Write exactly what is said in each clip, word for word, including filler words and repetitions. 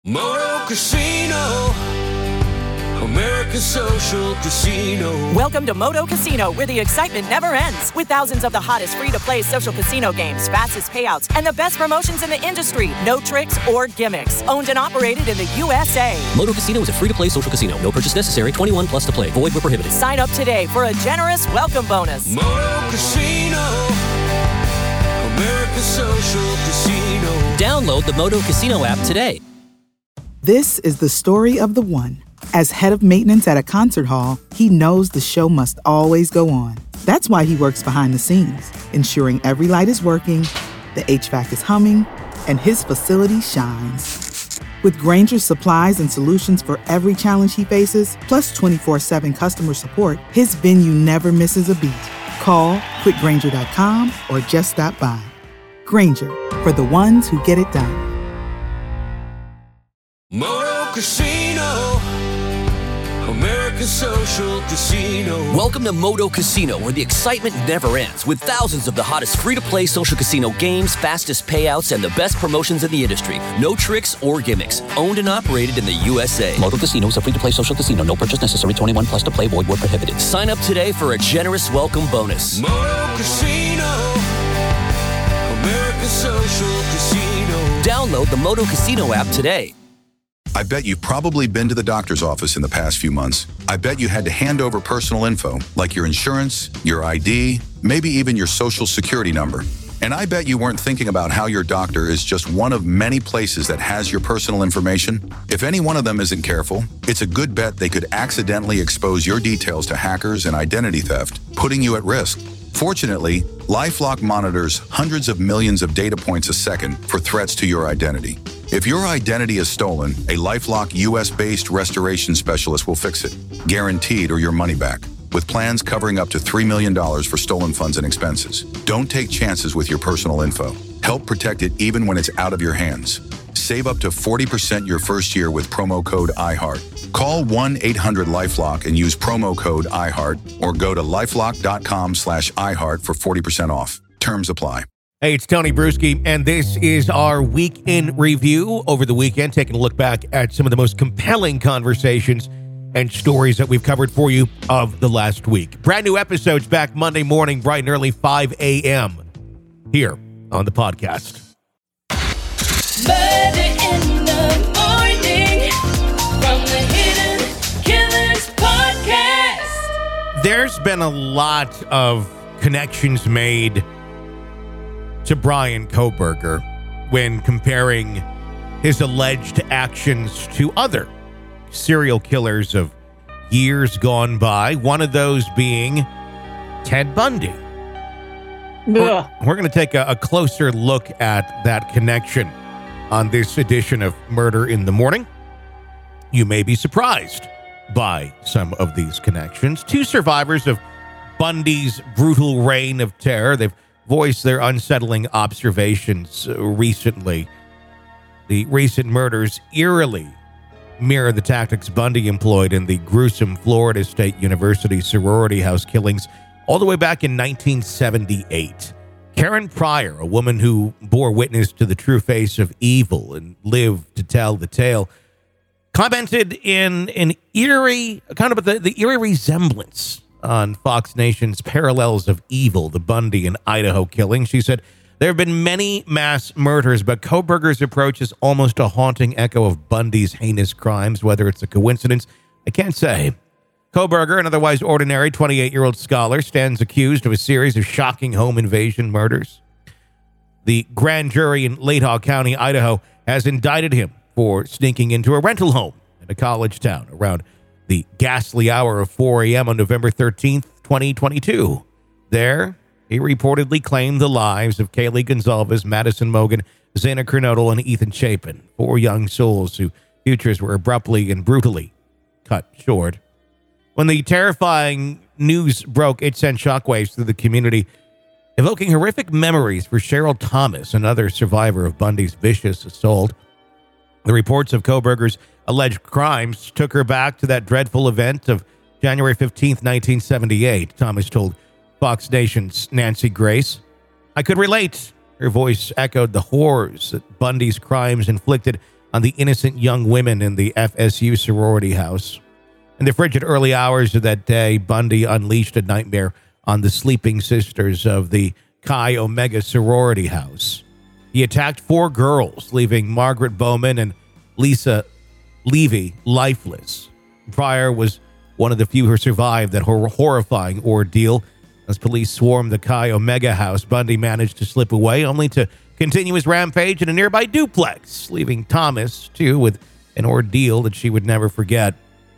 Moto Casino, American Social Casino. Welcome to Moto Casino, where the excitement never ends. With thousands of the hottest free-to-play social casino games, fastest payouts, and the best promotions in the industry. No tricks or gimmicks. Owned and operated in the U S A. Moto Casino is a free-to-play social casino. No purchase necessary. twenty-one plus to play. Void where prohibited. Sign up today for a generous welcome bonus. Moto Casino, American Social Casino. Download the Moto Casino app today. This is the story of the one. As head of maintenance at a concert hall, he knows the show must always go on. That's why he works behind the scenes, ensuring every light is working, the H V A C is humming, and his facility shines. With Grainger's supplies and solutions for every challenge he faces, plus twenty-four seven customer support, his venue never misses a beat. Call quick grainger dot com or just stop by. Grainger, for the ones who get it done. Moto Casino, American Social Casino. Welcome to Moto Casino, where the excitement never ends, with thousands of the hottest free-to-play social casino games, fastest payouts, and the best promotions in the industry. No tricks or gimmicks. Owned and operated in the U S A. Moto Casino is a free-to-play social casino. No purchase necessary. twenty-one plus to play. Void where prohibited. Sign up today for a generous welcome bonus. Moto Casino, American Social Casino. Download the Moto Casino app today. I bet you've probably been to the doctor's office in the past few months. I bet you had to hand over personal info, like your insurance, your I D, maybe even your social security number. And I bet you weren't thinking about how your doctor is just one of many places that has your personal information. If any one of them isn't careful, it's a good bet they could accidentally expose your details to hackers and identity theft, putting you at risk. Fortunately, LifeLock monitors hundreds of millions of data points a second for threats to your identity. If your identity is stolen, a LifeLock U S-based restoration specialist will fix it, guaranteed or your money back, with plans covering up to three million dollars for stolen funds and expenses. Don't take chances with your personal info. Help protect it even when it's out of your hands. Save up to forty percent your first year with promo code iHeart. Call one eight hundred LifeLock and use promo code iHeart, or go to lifelock.com slash iHeart for forty percent off. Terms apply. Hey, it's Tony Bruschi, and this is our Week in Review. Over the weekend, taking a look back at some of the most compelling conversations and stories that we've covered for you of the last week. Brand new episodes back Monday morning, bright and early, five a.m. here on the podcast. Murder in the morning from the Hidden Killers podcast. There's been a lot of connections made to Bryan Kohberger when comparing his alleged actions to other serial killers of years gone by, one of those being Ted Bundy. We're, we're going to take a, a closer look at that connection on this edition of Murder in the Morning. You may be surprised by some of these connections. Two survivors of Bundy's brutal reign of terror, they've voiced their unsettling observations uh, recently. The recent murders eerily mirror the tactics Bundy employed in the gruesome Florida State University sorority house killings all the way back in nineteen seventy-eight. Karen Pryor, a woman who bore witness to the true face of evil and lived to tell the tale, commented in an eerie, kind of the, the eerie resemblance on Fox Nation's Parallels of Evil, the Bundy and Idaho killing. She said, there have been many mass murders, but Kohberger's approach is almost a haunting echo of Bundy's heinous crimes. Whether it's a coincidence, I can't say. Kohberger, an otherwise ordinary twenty-eight-year-old scholar, stands accused of a series of shocking home invasion murders. The grand jury in Latah County, Idaho, has indicted him for sneaking into a rental home in a college town around the ghastly hour of four a.m. on November thirteenth, twenty twenty-two. There, he reportedly claimed the lives of Kaylee Gonzalez, Madison Mogen, Xana Kernodle, and Ethan Chapin, four young souls whose futures were abruptly and brutally cut short. When the terrifying news broke, it sent shockwaves through the community, evoking horrific memories for Cheryl Thomas, another survivor of Bundy's vicious assault. The reports of Kohberger's alleged crimes took her back to that dreadful event of January fifteenth, nineteen seventy-eight. Thomas told Fox Nation's Nancy Grace, "I could relate." Her voice echoed the horrors that Bundy's crimes inflicted on the innocent young women in the F S U sorority house. In the frigid early hours of that day, Bundy unleashed a nightmare on the sleeping sisters of the Chi Omega sorority house. He attacked four girls, leaving Margaret Bowman and Lisa Levy lifeless. Pryor was one of the few who survived that hor- horrifying ordeal. As police swarmed the Chi Omega house, Bundy managed to slip away, only to continue his rampage in a nearby duplex, leaving Thomas, too, with an ordeal that she would never forget.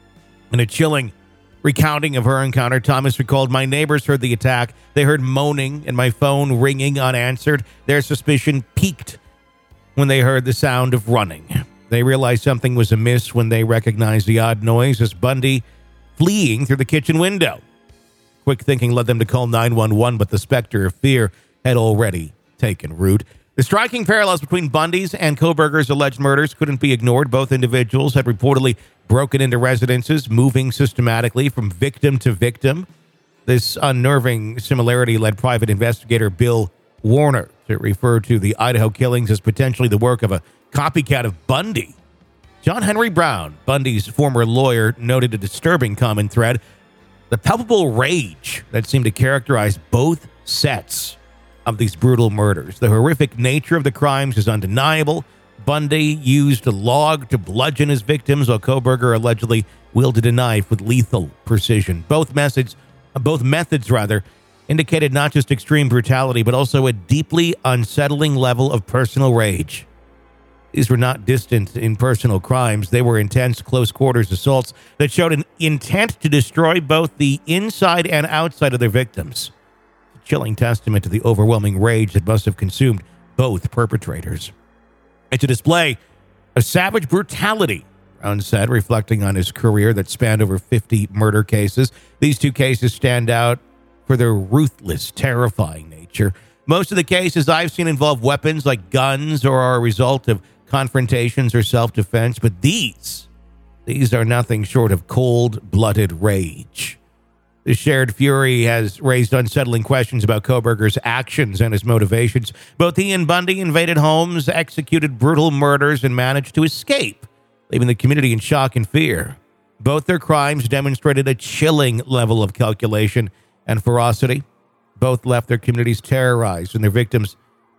In a chilling recounting of her encounter, Thomas recalled, "My neighbors heard the attack. They heard moaning and my phone ringing unanswered. Their suspicion peaked when they heard the sound of running. They realized something was amiss when they recognized the odd noise as Bundy fleeing through the kitchen window. Quick thinking led them to call nine one one, but the specter of fear had already taken root." The striking parallels between Bundy's and Kohberger's alleged murders couldn't be ignored. Both individuals had reportedly broken into residences, moving systematically from victim to victim. This unnerving similarity led private investigator Bill Warner to refer to the Idaho killings as potentially the work of a copycat of Bundy. John Henry Brown, Bundy's former lawyer, noted a disturbing common thread: the palpable rage that seemed to characterize both sets of these brutal murders. The horrific nature of the crimes is undeniable. Bundy used a log to bludgeon his victims, while Kohberger allegedly wielded a knife with lethal precision. Both methods, both methods rather, indicated not just extreme brutality, but also a deeply unsettling level of personal rage. These were not distant impersonal crimes. They were intense, close-quarters assaults that showed an intent to destroy both the inside and outside of their victims. A chilling testament to the overwhelming rage that must have consumed both perpetrators. It's a display of savage brutality, Brown said, reflecting on his career that spanned over fifty murder cases. These two cases stand out for their ruthless, terrifying nature. Most of the cases I've seen involve weapons like guns or are a result of confrontations or self-defense, but these, these are nothing short of cold-blooded rage. The shared fury has raised unsettling questions about Kohberger's actions and his motivations. Both he and Bundy invaded homes, executed brutal murders, and managed to escape, leaving the community in shock and fear. Both their crimes demonstrated a chilling level of calculation and ferocity. Both left their communities terrorized and their victims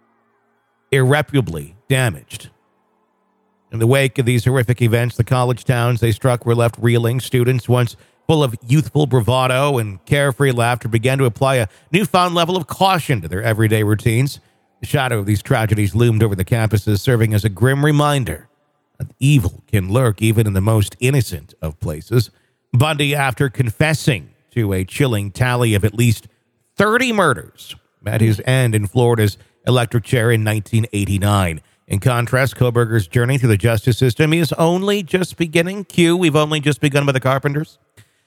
irreparably damaged. In the wake of these horrific events, the college towns they struck were left reeling. Students, once full of youthful bravado and carefree laughter, began to apply a newfound level of caution to their everyday routines. The shadow of these tragedies loomed over the campuses, serving as a grim reminder that evil can lurk even in the most innocent of places. Bundy, after confessing to a chilling tally of at least thirty murders, met his end in Florida's electric chair in nineteen eighty-nine. In contrast, Kohberger's journey through the justice system is only just beginning. Q, we've only just begun with the Carpenters.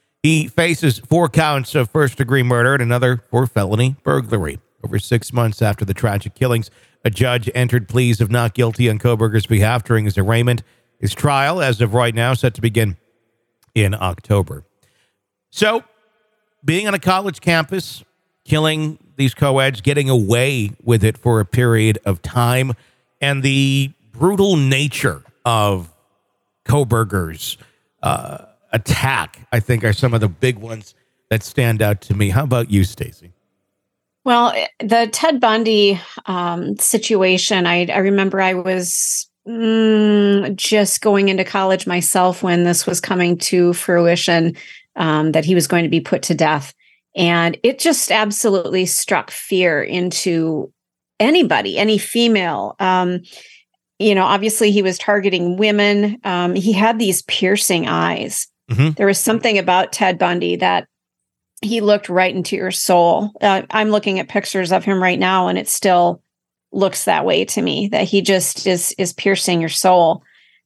He faces four counts of first-degree murder and another for felony burglary. Over six months after the tragic killings, a judge entered pleas of not guilty on Kohberger's behalf during his arraignment. His trial, as of right now, set to begin in October. So, being on a college campus, killing these co-eds, getting away with it for a period of time, and the brutal nature of Kohberger's uh, attack, I think, are some of the big ones that stand out to me. How about you, Stacey? Well, the Ted Bundy um, situation, I, I remember I was mm, just going into college myself when this was coming to fruition, um, that he was going to be put to death. And it just absolutely struck fear into anybody, any female. Um, you know, obviously he was targeting women. Um, he had these piercing eyes. Mm-hmm. There was something about Ted Bundy that he looked right into your soul. Uh, I'm looking at pictures of him right now, and it still looks that way to me, that he just is is piercing your soul.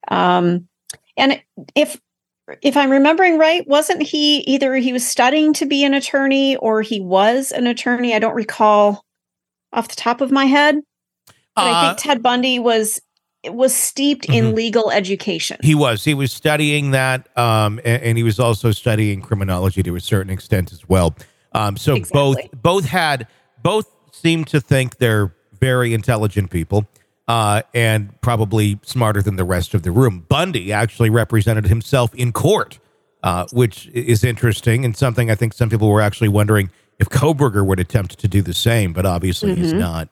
Um, and if if I'm remembering right, wasn't he either he was studying to be an attorney or he was an attorney? I don't recall off the top of my head. But uh, I think Ted Bundy was was steeped mm-hmm. in legal education. He was. He was studying that, um, and, and he was also studying criminology to a certain extent as well. Um, so exactly. both both had both seemed to think they're very intelligent people. uh, and probably smarter than the rest of the room. Bundy actually represented himself in court, uh, which is interesting and something I think some people were actually wondering if Kohberger would attempt to do the same, but obviously mm-hmm. he's not.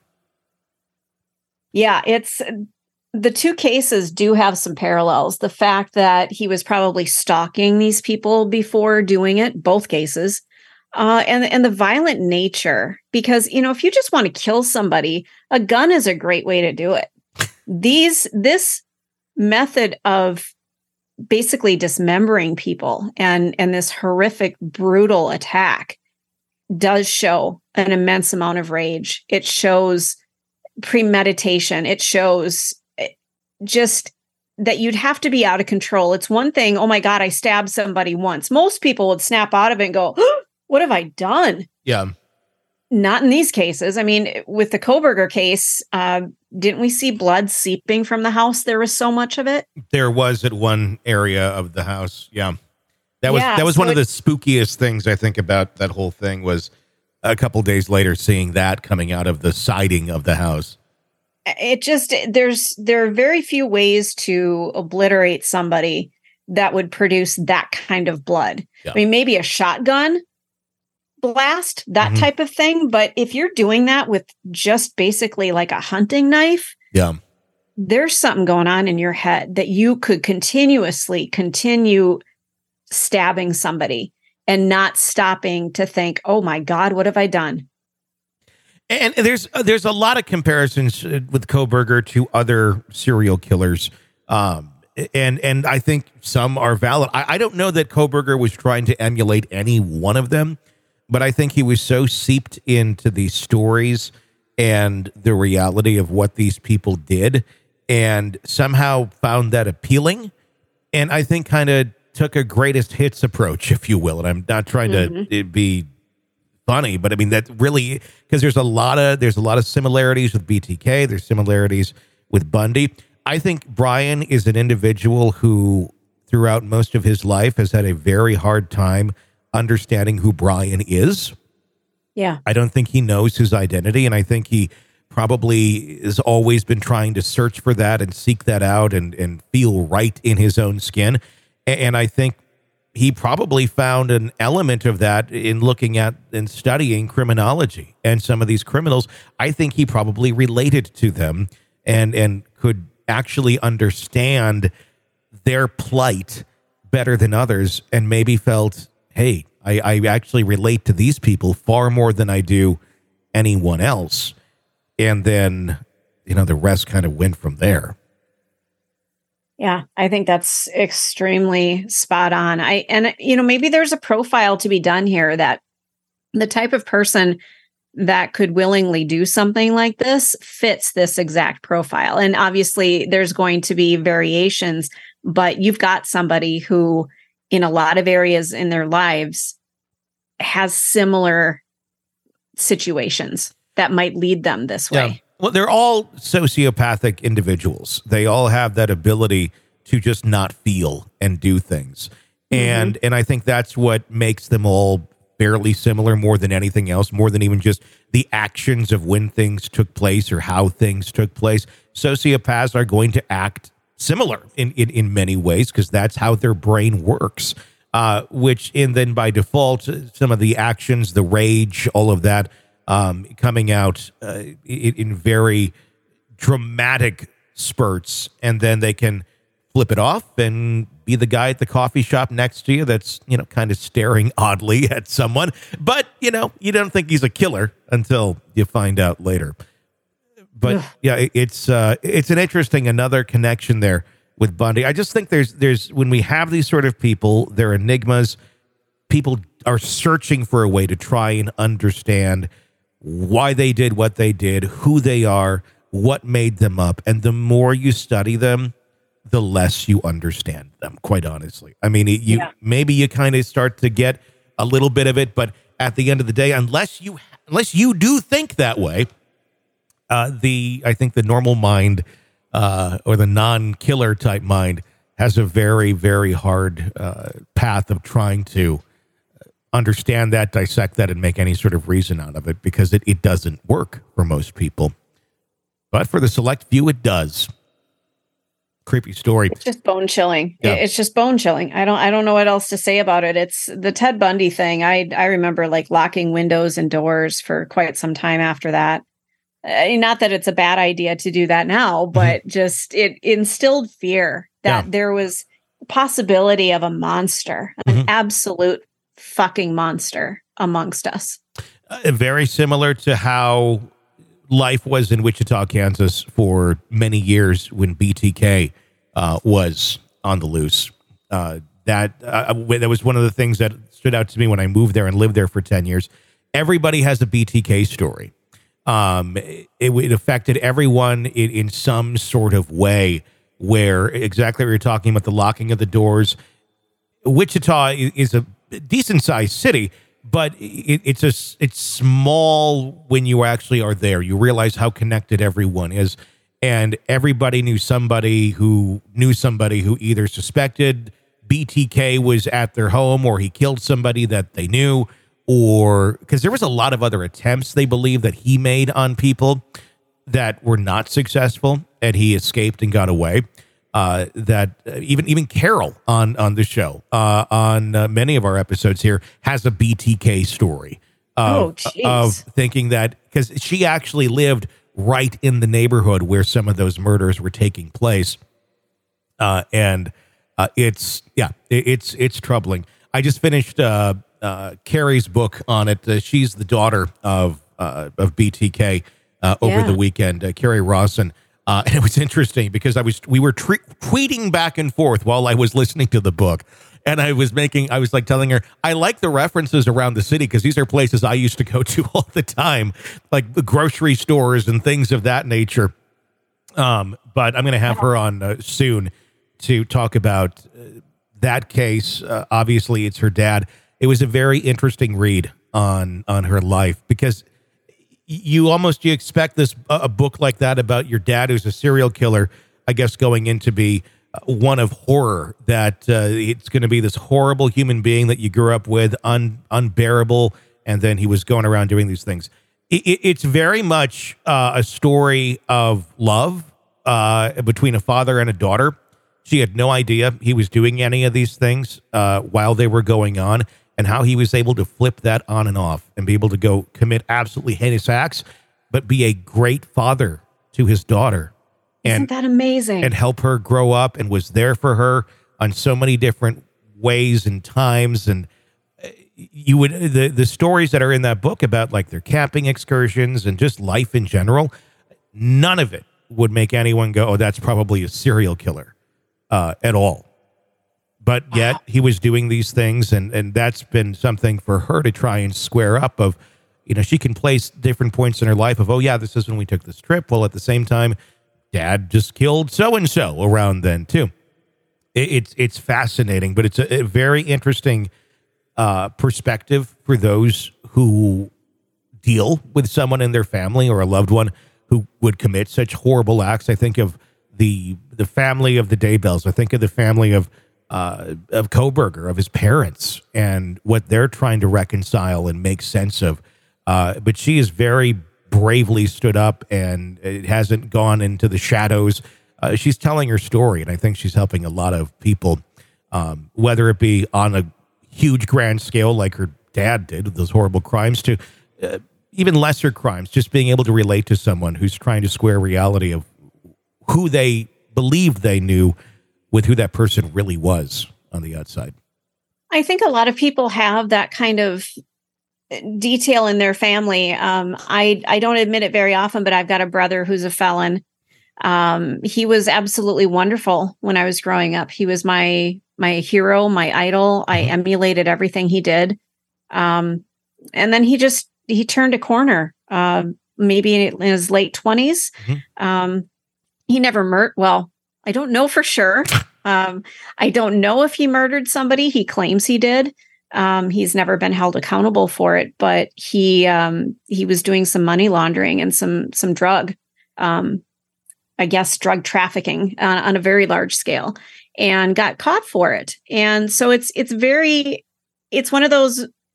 Yeah, it's the two cases do have some parallels. The fact that he was probably stalking these people before doing it, both cases, uh, and, and the violent nature, because, you know, if you just want to kill somebody, a gun is a great way to do it. These, this method of basically dismembering people and, and this horrific, brutal attack does show an immense amount of rage. It shows premeditation. It shows just that you'd have to be out of control. It's one thing, oh my God, I stabbed somebody once. Most people would snap out of it and go, oh, what have I done? Yeah. Not in these cases. I mean, with the Kohberger case, uh, didn't we see blood seeping from the house? There was so much of it. There was at one area of the house. Yeah. That was, yeah, that was so one it, of the spookiest things I think about that whole thing was a couple days later seeing that coming out of the siding of the house. It just, there's, there are very few ways to obliterate somebody that would produce that kind of blood. Yeah. I mean, maybe a shotgun blast, that mm-hmm. type of thing. But if you're doing that with just basically like a hunting knife, yeah, there's something going on in your head that you could continuously continue stabbing somebody and not stopping to think, oh my God, what have I done? And there's there's a lot of comparisons with Kohberger to other serial killers. Um, and and I think some are valid. I, I don't know that Kohberger was trying to emulate any one of them, but I think he was so seeped into these stories and the reality of what these people did and somehow found that appealing. And I think kind of took a greatest hits approach, if you will. And I'm not trying mm-hmm. to be funny, but I mean, that really, because there's a lot of, there's a lot of similarities with B T K. There's similarities with Bundy. I think Brian is an individual who throughout most of his life has had a very hard time understanding who Brian is. Yeah. I don't think he knows his identity. And I think he probably has always been trying to search for that and seek that out and, and feel right in his own skin. And I think he probably found an element of that in looking at and studying criminology and some of these criminals. I think he probably related to them and, and could actually understand their plight better than others and maybe felt, hey, I, I actually relate to these people far more than I do anyone else. And then, you know, the rest kind of went from there. Yeah, I think that's extremely spot on. I and you know, maybe there's a profile to be done here that the type of person that could willingly do something like this fits this exact profile. And obviously there's going to be variations, but you've got somebody who in a lot of areas in their lives has similar situations that might lead them this way. Yeah. Well, they're all sociopathic individuals. They all have that ability to just not feel and do things. And mm-hmm. and I think that's what makes them all fairly similar more than anything else, more than even just the actions of when things took place or how things took place. Sociopaths are going to act similar in, in, in many ways because that's how their brain works, uh, which and then by default, some of the actions, the rage, all of that, Um, coming out uh, in, in very dramatic spurts, and then they can flip it off and be the guy at the coffee shop next to you that's, you know, kind of staring oddly at someone. But, you know, you don't think he's a killer until you find out later. But Ugh. yeah, it, it's uh, it's an interesting another connection there with Bundy. I just think there's there's when we have these sort of people, they're enigmas. People are searching for a way to try and understand why they did what they did, who they are, what made them up. And the more you study them, the less you understand them, quite honestly. I mean, it, you yeah. maybe you kind of start to get a little bit of it, but at the end of the day, unless you unless you do think that way, uh, the I think the normal mind uh, or the non-killer type mind has a very, very hard uh, path of trying to understand that, dissect that, and make any sort of reason out of it because it, it doesn't work for most people. But for the select few, it does. Creepy story. It's just bone chilling. Yeah. It's just bone chilling. I don't I don't know what else to say about it. It's the Ted Bundy thing. I I remember like locking windows and doors for quite some time after that. Uh, not that it's a bad idea to do that now, but mm-hmm. just it instilled fear that yeah. there was a possibility of a monster, mm-hmm. an absolute fucking monster amongst us. Uh, very similar to how life was in Wichita, Kansas for many years when B T K uh, was on the loose. Uh, that uh, that was one of the things that stood out to me when I moved there and lived there for ten years. Everybody has a B T K story. Um, it, it affected everyone in, in some sort of way, where exactly what you're talking about, the locking of the doors. Wichita is a decent sized city, but it, it's a it's small when you actually are there. You realize how connected everyone is, and everybody knew somebody who knew somebody who either suspected B T K was at their home, or he killed somebody that they knew, or because there was a lot of other attempts they believe that he made on people that were not successful, and he escaped and got away. Uh, that uh, even even Carol on on the show uh, on uh, many of our episodes here has a B T K story of, oh, of thinking that because she actually lived right in the neighborhood where some of those murders were taking place, uh, and uh, it's yeah it, it's it's troubling. I just finished uh, uh, Carrie's book on it. Uh, she's the daughter of uh, of B T K uh, over yeah. the weekend. Uh, Carrie Rawson. Uh, and it was interesting because I was we were tre- tweeting back and forth while I was listening to the book, and I was making I was like telling her I like the references around the city because these are places I used to go to all the time, like the grocery stores and things of that nature. Um, but I'm going to have her on uh, soon to talk about uh, that case. Uh, obviously, it's her dad. It was a very interesting read on on her life because. You almost you expect this a book like that about your dad who's a serial killer, I guess, going in to be one of horror, that uh, it's going to be this horrible human being that you grew up with, un, unbearable, and then he was going around doing these things. It, it, it's very much uh, a story of love uh, between a father and a daughter. She had no idea he was doing any of these things uh, while they were going on, and how he was able to flip that on and off and be able to go commit absolutely heinous acts, but be a great father to his daughter. And, Isn't that amazing? And help her grow up, and was there for her on so many different ways and times. And you would, the, the stories that are in that book about like their camping excursions and just life in general, none of it would make anyone go, oh, that's probably a serial killer uh, at all. But yet he was doing these things, and, and that's been something for her to try and square up of, you know, she can place different points in her life of, oh, yeah, this is when we took this trip. Well, at the same time, Dad just killed so-and-so around then, too. It, it's it's fascinating, but it's a, a very interesting uh, perspective for those who deal with someone in their family or a loved one who would commit such horrible acts. I think of the the family of the Daybells. I think of the family of Uh, of Kohberger, of his parents, and what they're trying to reconcile and make sense of. Uh, but she has very bravely stood up, and it hasn't gone into the shadows. Uh, she's telling her story, and I think she's helping a lot of people, um, whether it be on a huge grand scale like her dad did with those horrible crimes, to uh, even lesser crimes, just being able to relate to someone who's trying to square reality of who they believed they knew with who that person really was on the outside. I think a lot of people have that kind of detail in their family. Um, I, I don't admit it very often, but I've got a brother who's a felon. Um, he was absolutely wonderful when I was growing up. He was my, my hero, my idol. I emulated everything he did. Um, and then he just, he turned a corner, uh, maybe in his late twenties. Mm-hmm. Um, he never murdered. Well, I don't know for sure. Um, I don't know if he murdered somebody. He claims he did. Um, he's never been held accountable for it, but he um, he was doing some money laundering and some some drug, um, I guess, drug trafficking on, on a very large scale, and got caught for it. And so it's it's very it's one of those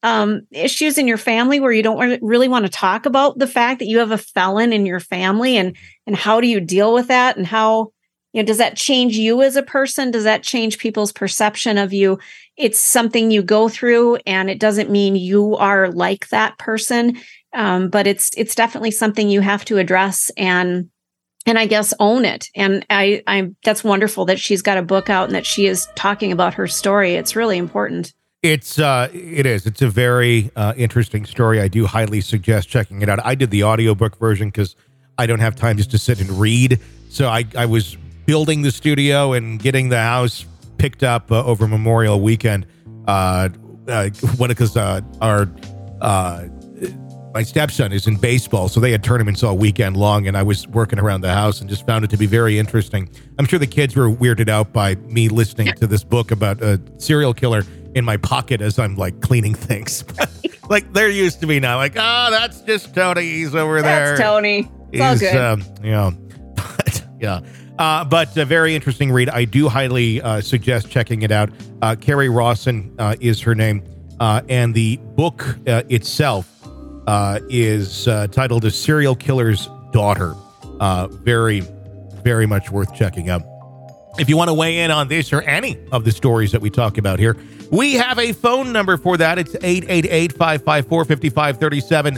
um, issues in your family where you don't really want to talk about the fact that you have a felon in your family, and and how do you deal with that, and how, you know, does that change you as a person? Does that change people's perception of you? It's something you go through, and it doesn't mean you are like that person, um, but it's it's definitely something you have to address and and I guess own it. And I I that's wonderful that she's got a book out and that she is talking about her story. It's really important. It's uh, it is. It's a very uh, interesting story. I do highly suggest checking it out. I did the audiobook version because I don't have time just to sit and read. So I, I was building the studio and getting the house picked up uh, over Memorial Weekend. Uh, uh, when because uh, our uh, my stepson is in baseball, so they had tournaments all weekend long, and I was working around the house and just found it to be very interesting. I'm sure the kids were weirded out by me listening to this book about a serial killer in my pocket as I'm like cleaning things. Like they're used to me now. Like, oh, that's just Tony. He's over there. That's Tony. It's all He's, good. Um, you know, but, yeah. Uh, but a very interesting read. I do highly uh, suggest checking it out. Uh, Carrie Rawson uh, is her name. Uh, and the book uh, itself uh, is uh, titled A Serial Killer's Daughter. Uh, very, very much worth checking out. If you want to weigh in on this or any of the stories that we talk about here, we have a phone number for that. It's eight eight eight, five five four, five five three seven,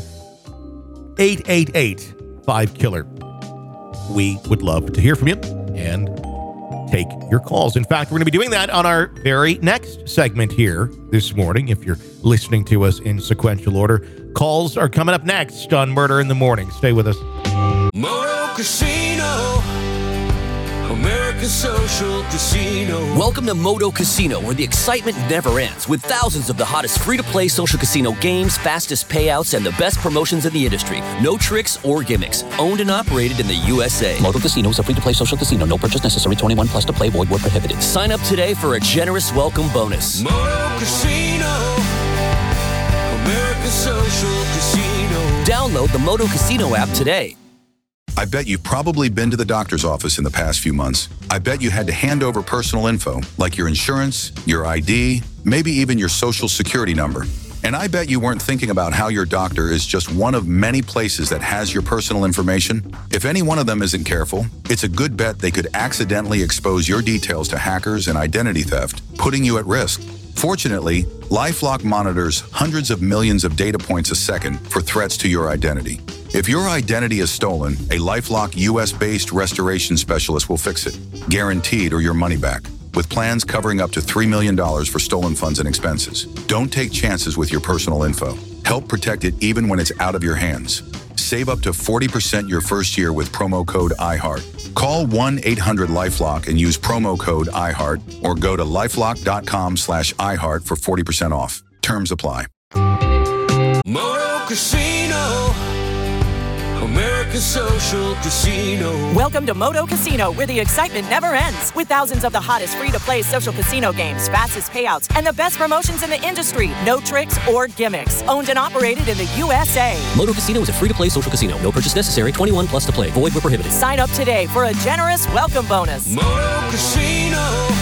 eight eight eight, five killer. We would love to hear from you and take your calls. In fact, we're going to be doing that on our very next segment here this morning. If you're listening to us in sequential order, calls are coming up next on Murder in the Morning. Stay with us. Moto Casino, American Social Casino. Welcome to Moto Casino, where the excitement never ends, with thousands of the hottest free-to-play social casino games, fastest payouts, and the best promotions in the industry. No tricks or gimmicks. Owned and operated in the U S A. Moto Casino is a free-to-play social casino. No purchase necessary. twenty-one plus to play. Void where prohibited. Sign up today for a generous welcome bonus. Moto Casino, American Social Casino. Download the Moto Casino app today. I bet you've probably been to the doctor's office in the past few months. I bet you had to hand over personal info, like your insurance, your I D, maybe even your social security number. And I bet you weren't thinking about how your doctor is just one of many places that has your personal information. If any one of them isn't careful, it's a good bet they could accidentally expose your details to hackers and identity theft, putting you at risk. Fortunately, LifeLock monitors hundreds of millions of data points a second for threats to your identity. If your identity is stolen, a LifeLock U S-based restoration specialist will fix it, guaranteed, or your money back, with plans covering up to three million dollars for stolen funds and expenses. Don't take chances with your personal info. Help protect it even when it's out of your hands. Save up to forty percent your first year with promo code iHeart. Call one eight hundred LifeLock and use promo code iHeart, or go to lifelock.com slash iHeart for forty percent off. Terms apply. Moto Casino, American Social Casino. Welcome to Moto Casino, where the excitement never ends. With thousands of the hottest free-to-play social casino games, fastest payouts, and the best promotions in the industry. No tricks or gimmicks. Owned and operated in the U S A. Moto Casino is a free-to-play social casino. No purchase necessary. twenty-one plus to play. Void where prohibited. Sign up today for a generous welcome bonus. Moto Casino,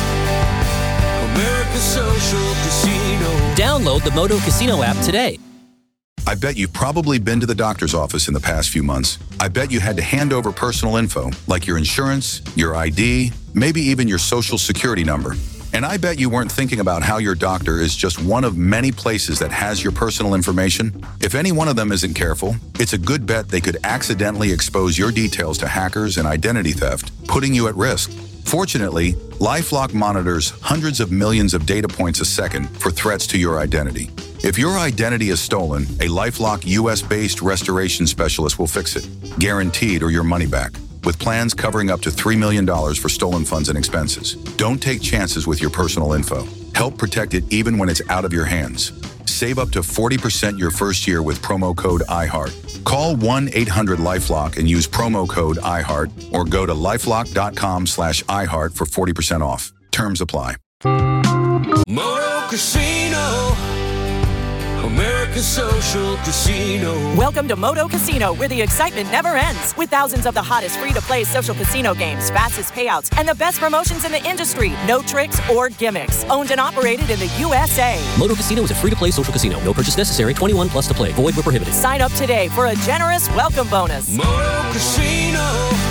American Social Casino. Download the Moto Casino app today. I bet you've probably been to the doctor's office in the past few months. I bet you had to hand over personal info, like your insurance, your I D, maybe even your social security number. And I bet you weren't thinking about how your doctor is just one of many places that has your personal information. If any one of them isn't careful, it's a good bet they could accidentally expose your details to hackers and identity theft, putting you at risk. Fortunately, LifeLock monitors hundreds of millions of data points a second for threats to your identity. If your identity is stolen, a LifeLock U S-based restoration specialist will fix it, guaranteed, or your money back, with plans covering up to three million dollars for stolen funds and expenses. Don't take chances with your personal info. Help protect it even when it's out of your hands. Save up to forty percent your first year with promo code iHeart. Call one eight hundred LifeLock and use promo code iHeart, or go to lifelock.com slash iHeart for forty percent off. Terms apply. Moto Casino, American American Social Casino. Welcome to Moto Casino, where the excitement never ends. With thousands of the hottest free-to-play social casino games, fastest payouts, and the best promotions in the industry. No tricks or gimmicks. Owned and operated in the U S A. Moto Casino is a free-to-play social casino. No purchase necessary. twenty-one plus to play. Void where prohibited. Sign up today for a generous welcome bonus. Moto Casino.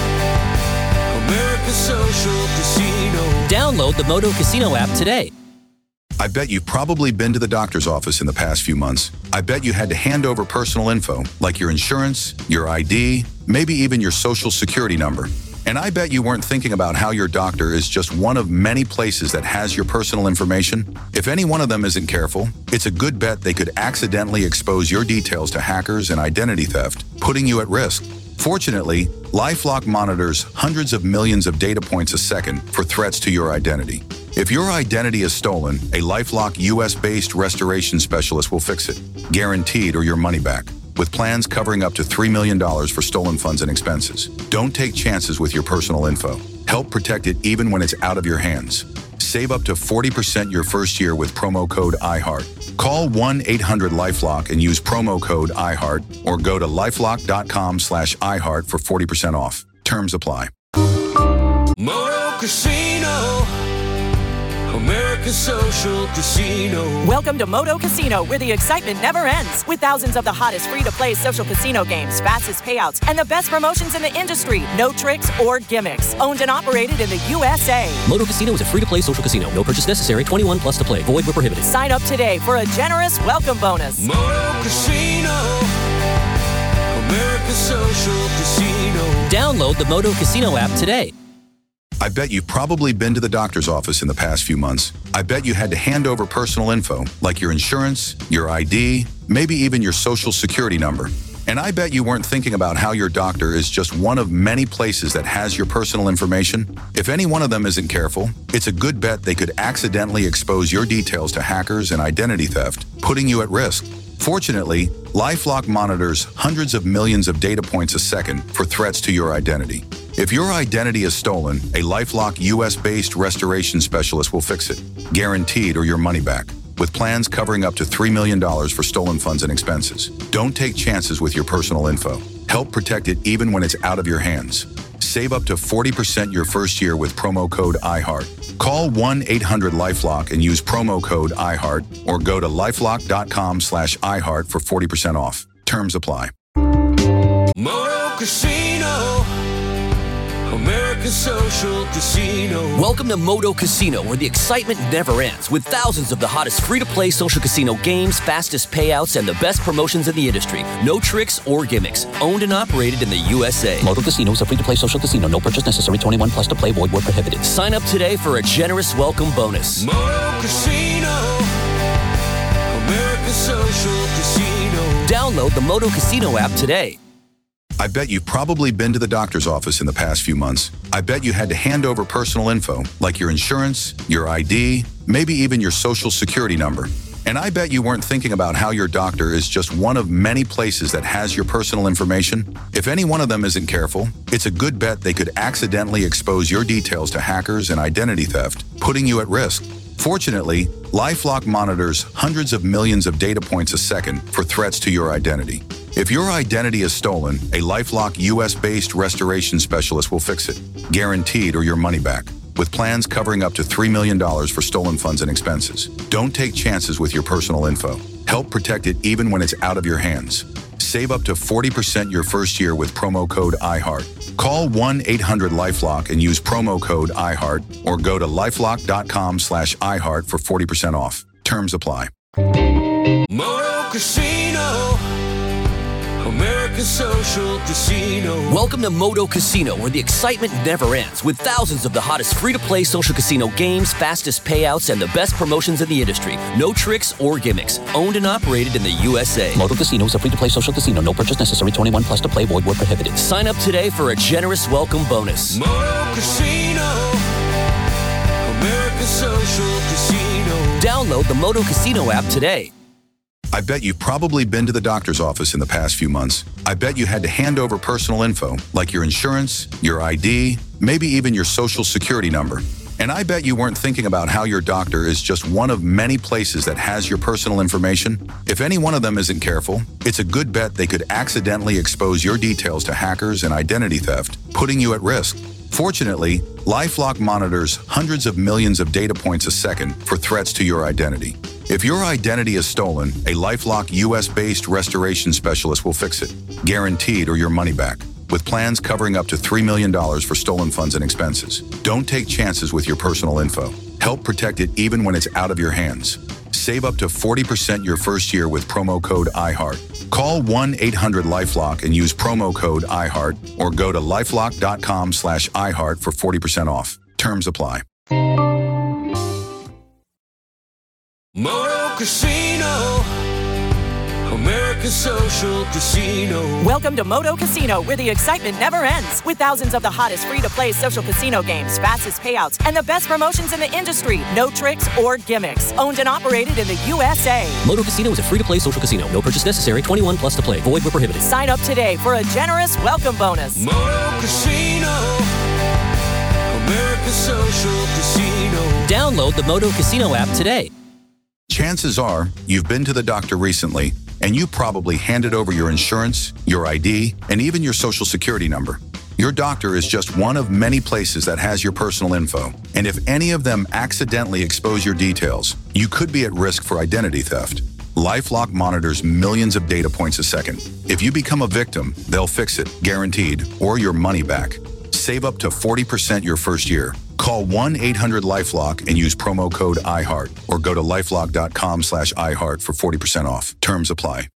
American Social Casino. Download the Moto Casino app today. I bet you've probably been to the doctor's office in the past few months. I bet you had to hand over personal info, like your insurance, your I D, maybe even your social security number. And I bet you weren't thinking about how your doctor is just one of many places that has your personal information. If any one of them isn't careful, it's a good bet they could accidentally expose your details to hackers and identity theft, putting you at risk. Fortunately, LifeLock monitors hundreds of millions of data points a second for threats to your identity. If your identity is stolen, a LifeLock U S-based restoration specialist will fix it, guaranteed, or your money back, with plans covering up to three million dollars for stolen funds and expenses. Don't take chances with your personal info. Help protect it even when it's out of your hands. Save up to forty percent your first year with promo code iHeart. Call one eight hundred LifeLock and use promo code iHeart, or go to lifelock.com slash iHeart for forty percent off. Terms apply. Moto Casino. American Social Casino. Welcome to Moto Casino, where the excitement never ends. With thousands of the hottest free-to-play social casino games, fastest payouts, and the best promotions in the industry. No tricks or gimmicks. Owned and operated in the U S A. Moto Casino is a free-to-play social casino. No purchase necessary. twenty-one plus to play. Void where prohibited. Sign up today for a generous welcome bonus. Moto Casino. American Social Casino. Download the Moto Casino app today. I bet you've probably been to the doctor's office in the past few months. I bet you had to hand over personal info, like your insurance, your I D, maybe even your social security number. And I bet you weren't thinking about how your doctor is just one of many places that has your personal information. If any one of them isn't careful, it's a good bet they could accidentally expose your details to hackers and identity theft, putting you at risk. Fortunately, LifeLock monitors hundreds of millions of data points a second for threats to your identity. If your identity is stolen, a LifeLock U S-based restoration specialist will fix it, guaranteed, or your money back, with plans covering up to three million dollars for stolen funds and expenses. Don't take chances with your personal info. Help protect it even when it's out of your hands. Save up to forty percent your first year with promo code iHeart. Call one eight hundred LifeLock and use promo code iHeart, or go to lifelock.com slash iHeart for forty percent off. Terms apply. Moto Casino. American Social Casino. Welcome to Moto Casino, where the excitement never ends. With thousands of the hottest free-to-play social casino games, fastest payouts, and the best promotions in the industry. No tricks or gimmicks. Owned and operated in the U S A. Moto Casino is a free-to-play social casino. No purchase necessary. twenty-one plus to play. Void where prohibited. Sign up today for a generous welcome bonus. Moto Casino. American Social Casino. Download the Moto Casino app today. I bet you've probably been to the doctor's office in the past few months. I bet you had to hand over personal info, like your insurance, your I D, maybe even your social security number. And I bet you weren't thinking about how your doctor is just one of many places that has your personal information. If any one of them isn't careful, it's a good bet they could accidentally expose your details to hackers and identity theft, putting you at risk. Fortunately, LifeLock monitors hundreds of millions of data points a second for threats to your identity. If your identity is stolen, a LifeLock U S-based restoration specialist will fix it, guaranteed, or your money back, with plans covering up to three million dollars for stolen funds and expenses. Don't take chances with your personal info. Help protect it even when it's out of your hands. Save up to forty percent your first year with promo code iHeart. Call one eight hundred LifeLock and use promo code iHeart, or go to lifelock.com slash iHeart for forty percent off. Terms apply. Moto Casino. American Social Casino. Welcome to Moto Casino, where the excitement never ends. With thousands of the hottest free-to-play social casino games, fastest payouts, and the best promotions in the industry. No tricks or gimmicks. Owned and operated in the U S A. Moto Casino is a free-to-play social casino. No purchase necessary. twenty-one plus to play. Void where prohibited. Sign up today for a generous welcome bonus. Moto Casino. American Social Casino. Download the Moto Casino app today. I bet you've probably been to the doctor's office in the past few months. I bet you had to hand over personal info, like your insurance, your I D, maybe even your social security number. And I bet you weren't thinking about how your doctor is just one of many places that has your personal information. If any one of them isn't careful, it's a good bet they could accidentally expose your details to hackers and identity theft, putting you at risk. Fortunately, LifeLock monitors hundreds of millions of data points a second for threats to your identity. If your identity is stolen, a LifeLock U S-based restoration specialist will fix it, guaranteed, or your money back, with plans covering up to three million dollars for stolen funds and expenses. Don't take chances with your personal info. Help protect it even when it's out of your hands. Save up to forty percent your first year with promo code iHeart. Call one eight hundred LifeLock and use promo code iHeart, or go to lifelock.com slash iHeart for forty percent off. Terms apply. Moto Casino, American Social Casino. Welcome to Moto Casino, where the excitement never ends. With thousands of the hottest free-to-play social casino games, fastest payouts, and the best promotions in the industry. No tricks or gimmicks. Owned and operated in the U S A. Moto Casino is a free-to-play social casino. No purchase necessary. twenty-one plus to play. Void where prohibited. Sign up today for a generous welcome bonus. Moto Casino, American Social Casino. Download the Moto Casino app today. Chances are you've been to the doctor recently, and you probably handed over your insurance, your I D, and even your social security number. Your doctor is just one of many places that has your personal info, and if any of them accidentally expose your details, you could be at risk for identity theft. LifeLock monitors millions of data points a second. If you become a victim, they'll fix it, guaranteed, or your money back. Save up to forty percent your first year. Call one eight hundred LifeLock and use promo code iHeart, or go to lifelock.com slash iHeart for forty percent off. Terms apply.